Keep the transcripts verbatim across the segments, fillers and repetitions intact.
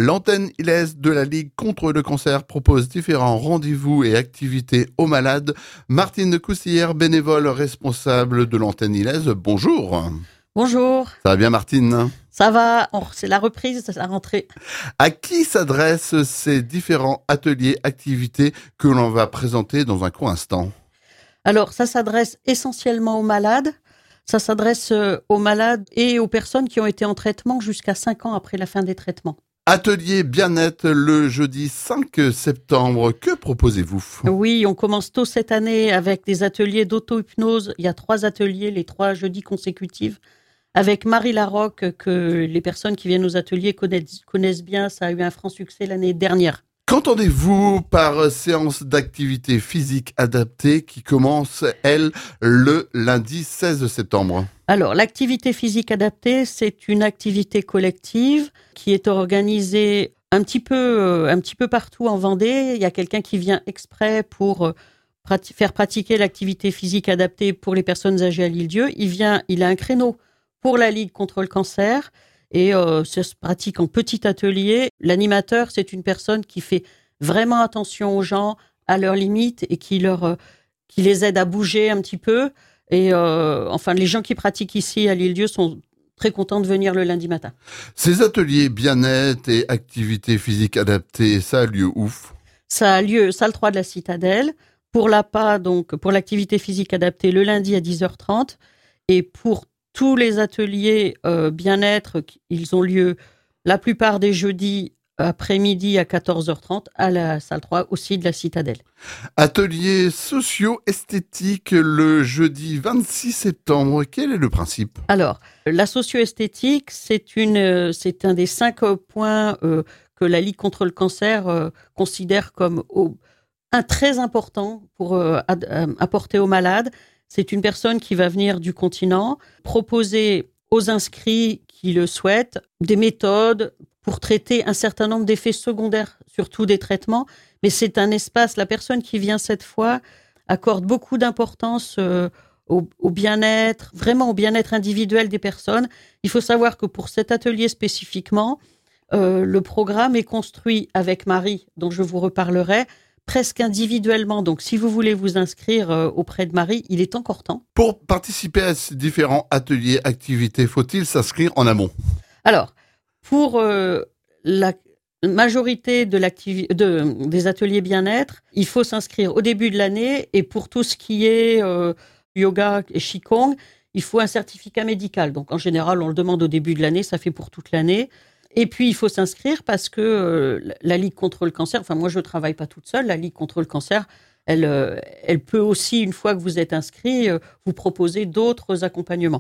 L'antenne I L E S de la Ligue contre le cancer propose différents rendez-vous et activités aux malades. Martine Coussillère, bénévole responsable de l'antenne I L E S, bonjour. Bonjour. Ça va bien Martine ? Ça va, on- c'est la reprise, c'est la rentrée. À qui s'adressent ces différents ateliers, activités que l'on va présenter dans un court instant ? Alors, ça s'adresse essentiellement aux malades. Ça s'adresse euh, aux malades et aux personnes qui ont été en traitement jusqu'à cinq ans après la fin des traitements. Atelier bien-être le jeudi cinq septembre, que proposez-vous ? Oui, on commence tôt cette année avec des ateliers d'auto-hypnose. Il y a trois ateliers, les trois jeudis consécutifs, avec Marie Larocque, que les personnes qui viennent aux ateliers connaissent, connaissent bien. Ça a eu un franc succès l'année dernière. Qu'entendez-vous par séance d'activité physique adaptée qui commence, elle, le lundi seize septembre ? Alors, l'activité physique adaptée, c'est une activité collective qui est organisée un petit peu, euh, un petit peu partout en Vendée. Il y a quelqu'un qui vient exprès pour euh, prati- faire pratiquer l'activité physique adaptée pour les personnes âgées à l'Île-Dieu. Il vient, il a un créneau pour la Ligue contre le cancer et euh, ça se pratique en petit atelier. L'animateur, c'est une personne qui fait vraiment attention aux gens, à leurs limites et qui leur, euh, qui les aide à bouger un petit peu. Et euh, enfin, les gens qui pratiquent ici à l'Île-Dieu sont très contents de venir le lundi matin. Ces ateliers bien-être et activités physiques adaptées, ça a lieu où ? Ça a lieu salle trois de la Citadelle. Pour l'A P A, donc pour l'activité physique adaptée, le lundi à dix heures trente. Et pour tous les ateliers euh, bien-être, ils ont lieu la plupart des jeudis après-midi à quatorze heures trente à la salle trois aussi de la Citadelle. Atelier socio-esthétique le jeudi vingt-six septembre, quel est le principe ? Alors, la socio-esthétique, c'est, une, euh, c'est un des cinq euh, points euh, que la Ligue contre le cancer euh, considère comme au- un très important pour euh, ad- euh, apporter aux malades. C'est une personne qui va venir du continent proposer aux inscrits qui le souhaitent des méthodes pour traiter un certain nombre d'effets secondaires, surtout des traitements. Mais c'est un espace, la personne qui vient cette fois accorde beaucoup d'importance euh, au, au bien-être, vraiment au bien-être individuel des personnes. Il faut savoir que pour cet atelier spécifiquement, euh, le programme est construit avec Marie, dont je vous reparlerai, presque individuellement. Donc, si vous voulez vous inscrire euh, auprès de Marie, il est encore temps. Pour participer à ces différents ateliers, activités, faut-il s'inscrire en amont ? Alors, pour euh, la majorité de l'activi- de, des ateliers bien-être, il faut s'inscrire au début de l'année. Et pour tout ce qui est euh, yoga et qigong, il faut un certificat médical. Donc, en général, on le demande au début de l'année, ça fait pour toute l'année. Et puis, il faut s'inscrire parce que euh, la Ligue contre le cancer, enfin, moi, je ne travaille pas toute seule. La Ligue contre le cancer, elle, euh, elle peut aussi, une fois que vous êtes inscrit, euh, vous proposer d'autres accompagnements.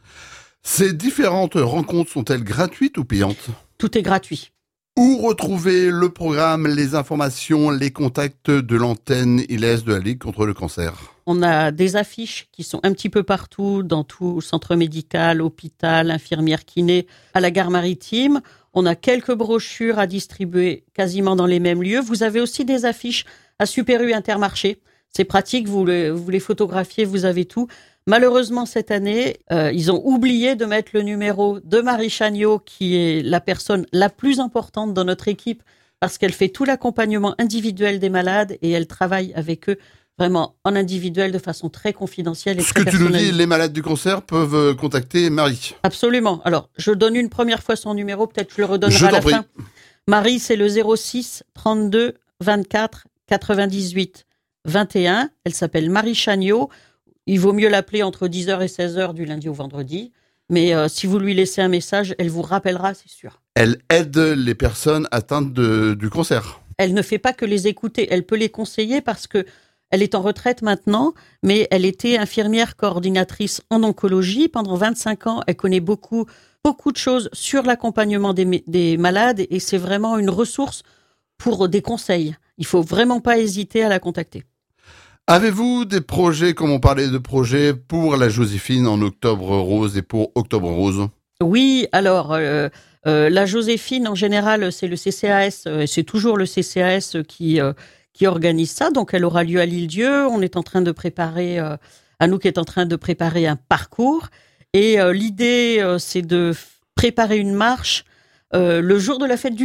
Ces différentes rencontres sont-elles gratuites ou payantes ? Tout est gratuit. Où retrouver le programme, les informations, les contacts de l'antenne I L E S de la Ligue contre le cancer ? On a des affiches qui sont un petit peu partout, dans tout centre médical, hôpital, infirmière, kiné, à la gare maritime. On a quelques brochures à distribuer quasiment dans les mêmes lieux. Vous avez aussi des affiches à Super U Intermarché. C'est pratique, vous, le, vous les photographiez, vous avez tout. Malheureusement, cette année, euh, ils ont oublié de mettre le numéro de Marie Chagnot, qui est la personne la plus importante dans notre équipe, parce qu'elle fait tout l'accompagnement individuel des malades et elle travaille avec eux vraiment en individuel de façon très confidentielle et Ce très que tu nous dis, personnalisée. les malades du cancer peuvent euh, contacter Marie. Absolument. Alors, je donne une première fois son numéro, peut-être que je le redonnerai Je à la t'en prie. fin. Marie, c'est le zéro six trente-deux vingt-quatre quatre-vingt-dix-huit vingt et un. Elle s'appelle Marie Chagnot. Il vaut mieux l'appeler entre dix heures et seize heures du lundi au vendredi. Mais euh, si vous lui laissez un message, elle vous rappellera, c'est sûr. Elle aide les personnes atteintes de, du cancer. Elle ne fait pas que les écouter, elle peut les conseiller parce que elle est en retraite maintenant, mais elle était infirmière coordinatrice en oncologie pendant vingt-cinq ans. Elle connaît beaucoup, beaucoup de choses sur l'accompagnement des, des malades et c'est vraiment une ressource pour des conseils. Il faut vraiment pas hésiter à la contacter. Avez-vous des projets, comme on parlait de projets, pour la Joséphine en Octobre Rose et pour Octobre Rose ? Oui, alors euh, euh, la Joséphine en général, c'est le C C A S, euh, c'est toujours le C C A S qui euh, qui organise ça. Donc elle aura lieu à l'Île-Dieu. On est en train de préparer, euh, Anouk est en train de préparer un parcours et euh, l'idée euh, c'est de f- préparer une marche euh, le jour de la fête du thon.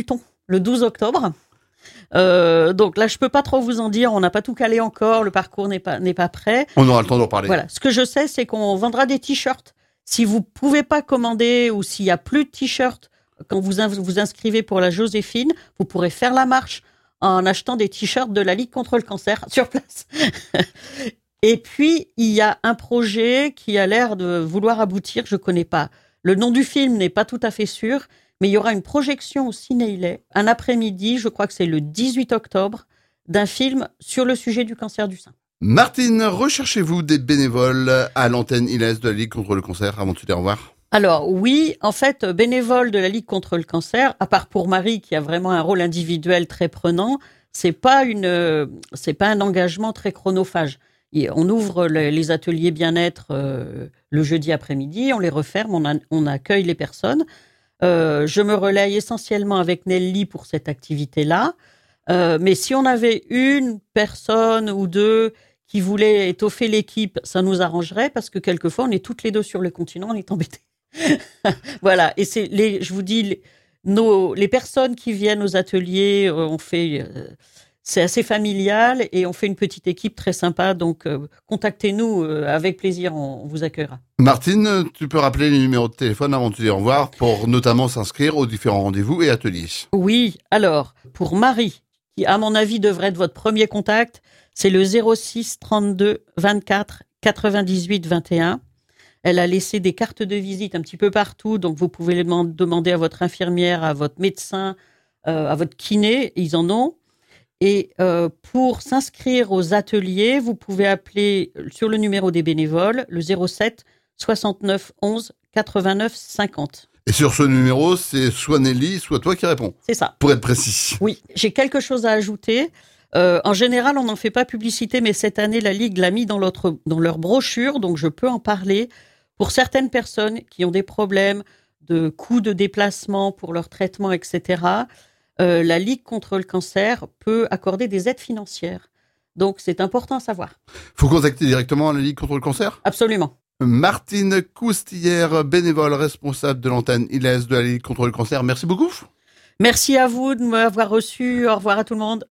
le douze octobre. Euh, donc là, je peux pas trop vous en dire. On n'a pas tout calé encore. Le parcours n'est pas n'est pas prêt. On aura le temps d'en parler. Voilà. Ce que je sais, c'est qu'on vendra des t-shirts. Si vous pouvez pas commander ou s'il y a plus de t-shirts quand vous vous inscrivez pour la Joséphine, vous pourrez faire la marche en achetant des t-shirts de la Ligue contre le cancer sur place. Et puis il y a un projet qui a l'air de vouloir aboutir. Je connais pas. Le nom du film n'est pas tout à fait sûr. Mais il y aura une projection au Ciné-Ilay, un après-midi, je crois que c'est le dix-huit octobre, d'un film sur le sujet du cancer du sein. Martine, recherchez-vous des bénévoles à l'antenne I L E S de la Ligue contre le cancer avant de se dire au revoir? Alors oui, en fait, bénévole de la Ligue contre le cancer, à part pour Marie qui a vraiment un rôle individuel très prenant, c'est pas une, c'est pas un engagement très chronophage. Et on ouvre les ateliers bien-être euh, le jeudi après-midi, on les referme, on, a, on accueille les personnes. Euh, je me relaye essentiellement avec Nelly pour cette activité-là. Euh, mais si on avait une personne ou deux qui voulaient étoffer l'équipe, ça nous arrangerait parce que quelquefois, on est toutes les deux sur le continent, on est embêtés. Voilà. Et c'est les, je vous dis, les, nos, les personnes qui viennent aux ateliers, euh, on fait, euh, c'est assez familial et on fait une petite équipe très sympa. Donc, euh, contactez-nous euh, avec plaisir, on, on vous accueillera. Martine, tu peux rappeler les numéros de téléphone avant de te dire au revoir pour notamment s'inscrire aux différents rendez-vous et ateliers. Oui, alors, pour Marie, qui à mon avis devrait être votre premier contact, c'est le zéro six trente-deux vingt-quatre quatre-vingt-dix-huit vingt et un. Elle a laissé des cartes de visite un petit peu partout, donc vous pouvez les demander à votre infirmière, à votre médecin, euh, à votre kiné, ils en ont. Et euh, pour s'inscrire aux ateliers, vous pouvez appeler sur le numéro des bénévoles, le zéro sept soixante-neuf onze quatre-vingt-neuf cinquante. Et sur ce numéro, c'est soit Nelly, soit toi qui réponds. C'est ça. Pour être précis. Oui, j'ai quelque chose à ajouter. Euh, en général, on n'en fait pas publicité, mais cette année, la Ligue l'a mis dans, l'autre, dans leur brochure, donc je peux en parler. Pour certaines personnes qui ont des problèmes de coûts de déplacement pour leur traitement, et cetera, euh, la Ligue contre le cancer peut accorder des aides financières. Donc, c'est important à savoir. Faut contacter directement la Ligue contre le cancer ? Absolument. Martine Coustillère, bénévole responsable de l'antenne I L E S de la Ligue contre le cancer. Merci beaucoup. Merci à vous de m'avoir reçu. Au revoir à tout le monde.